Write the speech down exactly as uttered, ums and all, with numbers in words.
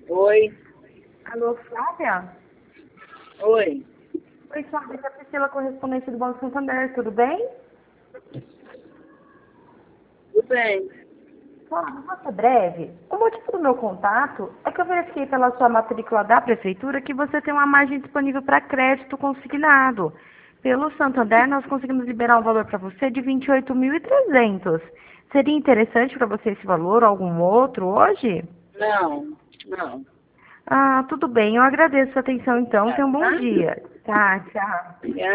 Oi. Alô, Flávia? Oi. Oi, Flávia, aqui é a Priscila, correspondente do Banco Santander, tudo bem? Tudo bem. Flávia, vou ser breve. O motivo do meu contato é que eu verifiquei pela sua matrícula da Prefeitura que você tem uma margem disponível para crédito consignado. Pelo Santander, nós conseguimos liberar um valor para você de vinte e oito mil e trezentos. Seria interessante para você esse valor ou algum outro hoje? Não, não. Ah, tudo bem. Eu agradeço a atenção então. Tá, Tenha um bom tá? dia. Tá, tchau. Obrigada.